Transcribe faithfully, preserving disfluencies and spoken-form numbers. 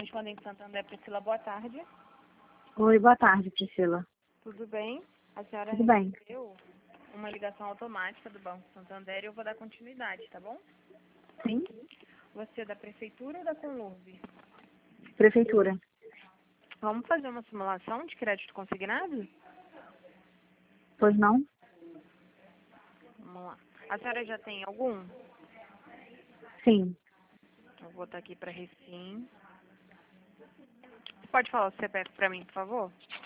Correspondente Santander, Priscila, boa tarde. Oi, boa tarde, Priscila. Tudo bem? A senhora Tudo bem. recebeu uma ligação automática do Banco Santander e eu vou dar continuidade, tá bom? Sim? Você é da Prefeitura ou da Conlurb? Prefeitura. Vamos fazer uma simulação de crédito consignado? Pois não? Vamos lá. A senhora já tem algum? Sim. Eu vou botar aqui para Recim. Você pode falar o C P F para mim, por favor?